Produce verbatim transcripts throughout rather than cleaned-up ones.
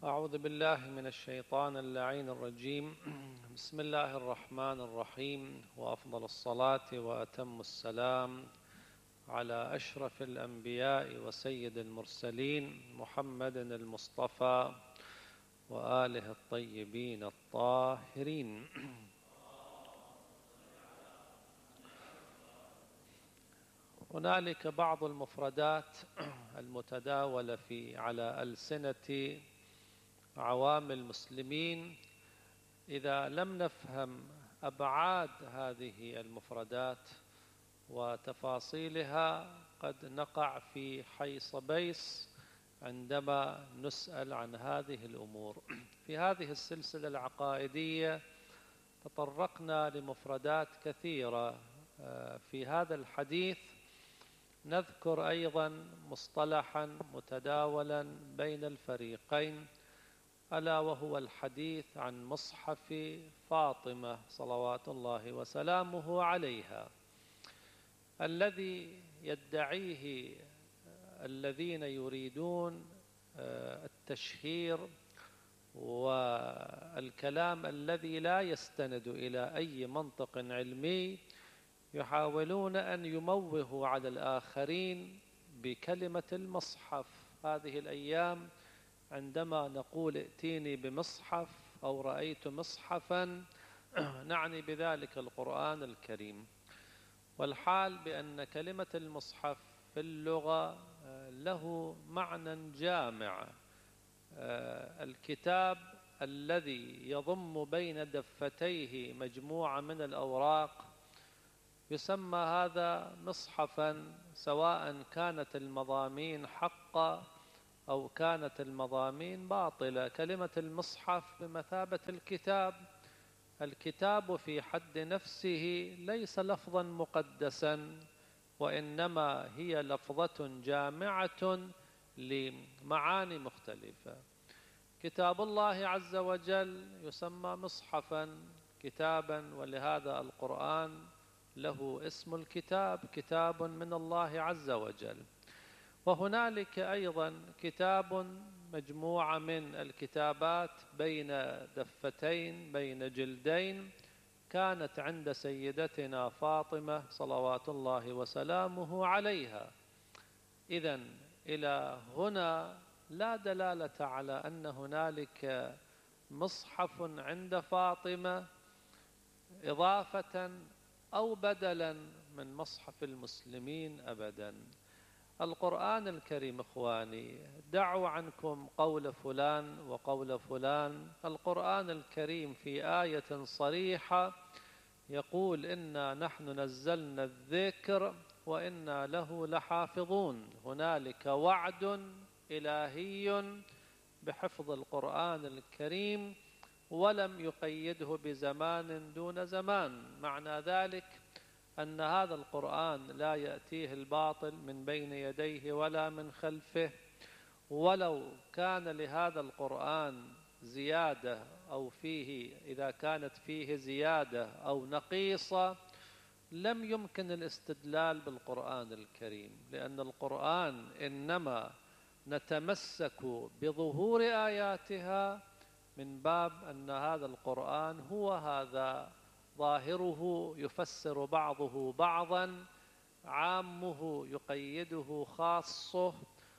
أعوذ بالله من الشيطان اللعين الرجيم. بسم الله الرحمن الرحيم، وأفضل الصلاة وأتم السلام على أشرف الأنبياء وسيد المرسلين محمد المصطفى وآله الطيبين الطاهرين. هنالك بعض المفردات المتداولة في على ألسنة عوام المسلمين، إذا لم نفهم أبعاد هذه المفردات وتفاصيلها قد نقع في حيص بيص عندما نسأل عن هذه الأمور. في هذه السلسلة العقائدية تطرقنا لمفردات كثيرة. في هذا الحديث نذكر أيضا مصطلحا متداولا بين الفريقين، ألا وهو الحديث عن مصحف فاطمة صلوات الله وسلامه عليها، الذي يدعيه الذين يريدون التشهير والكلام الذي لا يستند إلى أي منطق علمي. يحاولون أن يموهوا على الآخرين بكلمة المصحف. هذه الأيام عندما نقول ائتيني بمصحف أو رأيت مصحفا نعني بذلك القرآن الكريم، والحال بأن كلمة المصحف في اللغة له معنى جامع. الكتاب الذي يضم بين دفتيه مجموعة من الأوراق يسمى هذا مصحفا، سواء كانت المضامين حقا أو كانت المضامين باطلة. كلمة المصحف بمثابة الكتاب. الكتاب في حد نفسه ليس لفظا مقدسا، وإنما هي لفظة جامعة لمعاني مختلفة. كتاب الله عز وجل يسمى مصحفا، كتابا، ولهذا القرآن له اسم الكتاب، كتاب من الله عز وجل. وهنالك أيضا كتاب مجموعة من الكتابات بين دفتين بين جلدين، كانت عند سيدتنا فاطمة صلوات الله وسلامه عليها. إذن إلى هنا لا دلالة على أن هنالك مصحف عند فاطمة إضافة أو بدلا من مصحف المسلمين أبدا. القرآن الكريم إخواني، دعوا عنكم قول فلان وقول فلان. القرآن الكريم في آية صريحة يقول إنا نحن نزلنا الذكر وإنا له لحافظون. هنالك وعد إلهي بحفظ القرآن الكريم، ولم يقيده بزمان دون زمان. معنى ذلك أن هذا القرآن لا يأتيه الباطل من بين يديه ولا من خلفه. ولو كان لهذا القرآن زيادة أو فيه إذا كانت فيه زيادة أو نقيصة لم يمكن الاستدلال بالقرآن الكريم، لأن القرآن إنما نتمسك بظهور آياتها من باب أن هذا القرآن هو هذا، ظاهره يفسر بعضه بعضا، عامه يقيده خاصه،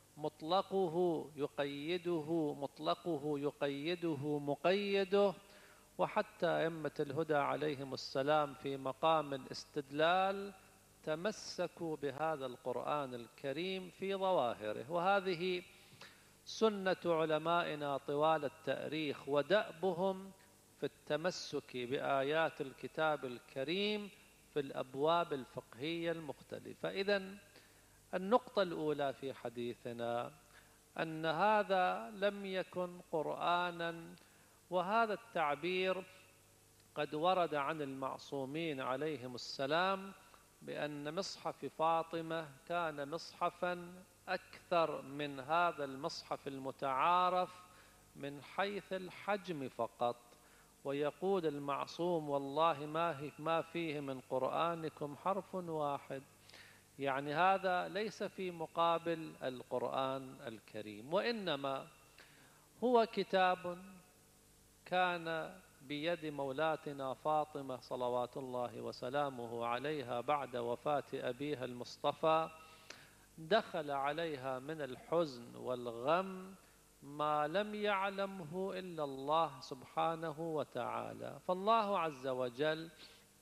مطلقه يقيده مطلقه يقيده مقيده. وحتى أئمة الهدى عليهم السلام في مقام الاستدلال تمسكوا بهذا القرآن الكريم في ظواهره. وهذه سنة علمائنا طوال التاريخ ودأبهم في التمسك بآيات الكتاب الكريم في الأبواب الفقهية المختلفة. إذن النقطة الأولى في حديثنا أن هذا لم يكن قرآنا، وهذا التعبير قد ورد عن المعصومين عليهم السلام بأن مصحف فاطمة كان مصحفا أكثر من هذا المصحف المتعارف من حيث الحجم فقط. ويقول المعصوم والله ما ما فيه من قرآنكم حرف واحد، يعني هذا ليس في مقابل القرآن الكريم. وإنما هو كتاب كان بيد مولاتنا فاطمة صلوات الله وسلامه عليها بعد وفاة أبيها المصطفى، دخل عليها من الحزن والغم ما لم يعلمه إلا الله سبحانه وتعالى. فالله عز وجل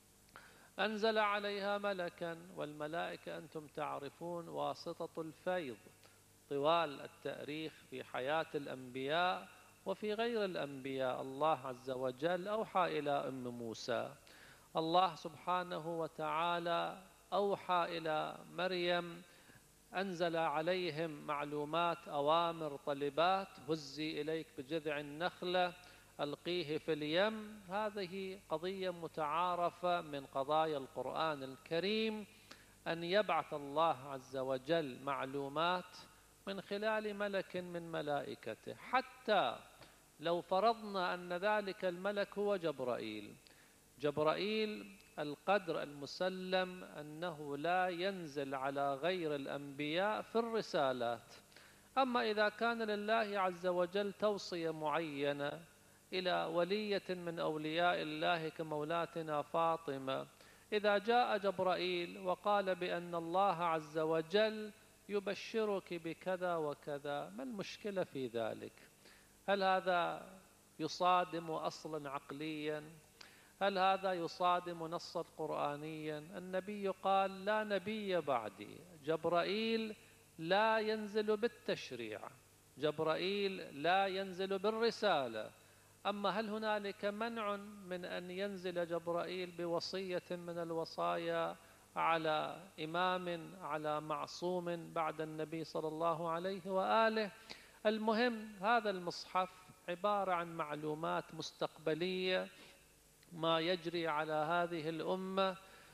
أنزل عليها ملكا، والملائكة أنتم تعرفون واسطة الفيض طوال التاريخ في حياة الأنبياء وفي غير الأنبياء. الله عز وجل أوحى إلى أم موسى، الله سبحانه وتعالى أوحى إلى مريم، أنزل عليهم معلومات، أوامر، طلبات: هزي إليك بجذع النخلة، ألقيه في اليم. هذه قضية متعارفة من قضايا القرآن الكريم، أن يبعث الله عز وجل معلومات من خلال ملك من ملائكته. حتى لو فرضنا أن ذلك الملك هو جبرائيل، جبرائيل القدر المسلم أنه لا ينزل على غير الأنبياء في الرسالات. أما إذا كان لله عز وجل توصية معينة إلى ولية من أولياء الله كمولاتنا فاطمة، إذا جاء جبرائيل وقال بأن الله عز وجل يبشرك بكذا وكذا، ما المشكلة في ذلك؟ هل هذا يصادم أصلا عقليا؟ هل هذا يصادم نصا قرآنيا؟ النبي قال: لا نبي بعدي. جبرائيل لا ينزل بالتشريع، جبرائيل لا ينزل بالرسالة. أما هل هنالك منع من أن ينزل جبرائيل بوصية من الوصايا على إمام، على معصوم بعد النبي صلى الله عليه وآله؟ المهم، هذا المصحف عبارة عن معلومات مستقبلية ما يجري على هذه الأمة،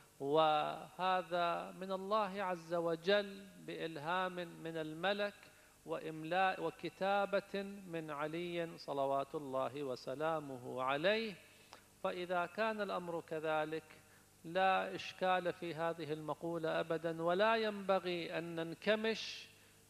وهذا من الله عز وجل بإلهام من الملك وإملاء وكتابة من علي صلوات الله وسلامه عليه. فإذا كان الأمر كذلك لا إشكال في هذه المقولة أبدا، ولا ينبغي أن ننكمش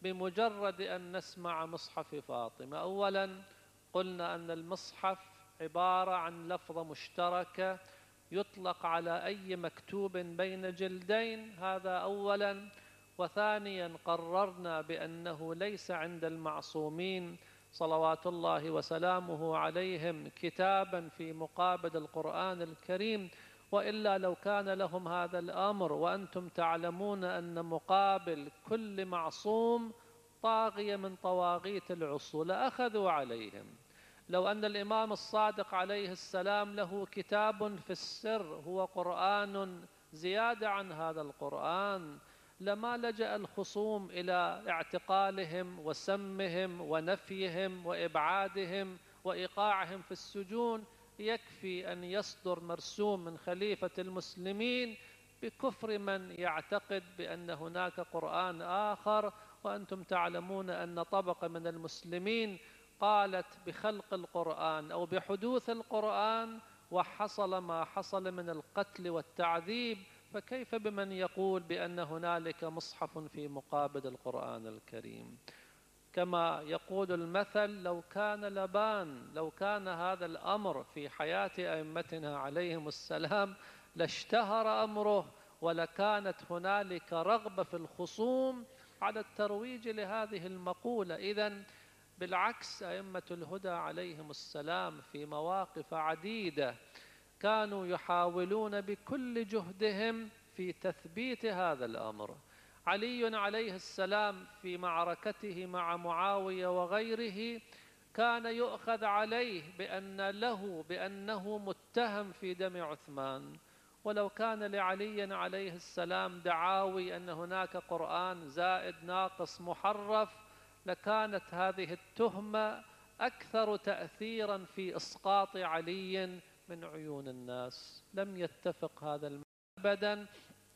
بمجرد أن نسمع مصحف فاطمة. أولا قلنا أن المصحف عبارة عن لفظة مشتركة يطلق على أي مكتوب بين جلدين، هذا أولا. وثانيا قررنا بأنه ليس عند المعصومين صلوات الله وسلامه عليهم كتابا في مقابل القرآن الكريم، وإلا لو كان لهم هذا الأمر، وأنتم تعلمون أن مقابل كل معصوم طاغية من طواغيت العصور لأخذوا عليهم. لو أن الإمام الصادق عليه السلام له كتاب في السر هو قرآن زيادة عن هذا القرآن، لما لجأ الخصوم إلى اعتقالهم وسمهم ونفيهم وإبعادهم وإيقاعهم في السجون. يكفي أن يصدر مرسوم من خليفة المسلمين بكفر من يعتقد بأن هناك قرآن آخر. وأنتم تعلمون أن طبقة من المسلمين قالت بخلق القرآن أو بحدوث القرآن، وحصل ما حصل من القتل والتعذيب، فكيف بمن يقول بأن هنالك مصحف في مقابل القرآن الكريم؟ كما يقول المثل: لو كان لبان، لو كان هذا الأمر في حياة أئمتنا عليهم السلام لاشتهر أمره، ولكانت هنالك رغبة في الخصوم على الترويج لهذه المقولة. إذن بالعكس، أئمة الهدى عليهم السلام في مواقف عديدة كانوا يحاولون بكل جهدهم في تثبيت هذا الأمر. علي عليه السلام في معركته مع معاوية وغيره كان يؤخذ عليه بأن له بأنه متهم في دم عثمان، ولو كان لعلي عليه السلام دعاوي أن هناك قرآن زائد ناقص محرف لكانت هذه التهمة أكثر تأثيرا في إسقاط علي من عيون الناس. لم يتفق هذا أبدا.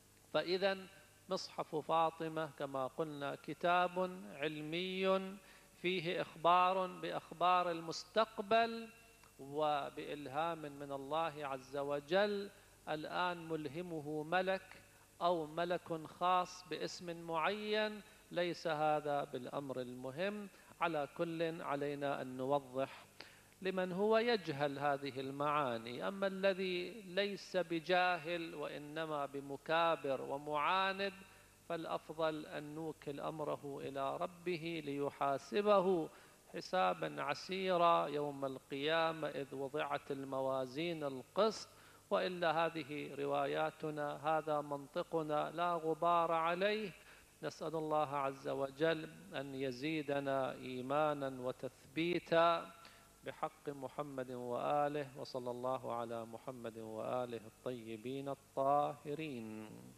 فإذا مصحف فاطمة كما قلنا كتاب علمي فيه إخبار بأخبار المستقبل وبإلهام من الله عز وجل. الآن ملهمه ملك أو ملك خاص باسم معين، ليس هذا بالأمر المهم. على كل علينا أن نوضح لمن هو يجهل هذه المعاني. أما الذي ليس بجاهل وإنما بمكابر ومعاند فالأفضل أن نوكل أمره إلى ربه ليحاسبه حسابا عسيرا يوم القيامة إذ وضعت الموازين القسط. وإلا هذه رواياتنا، هذا منطقنا لا غبار عليه. نسأل الله عز وجل أن يزيدنا إيمانا وتثبيتا بحق محمد وآله، وصلى الله على محمد وآله الطيبين الطاهرين.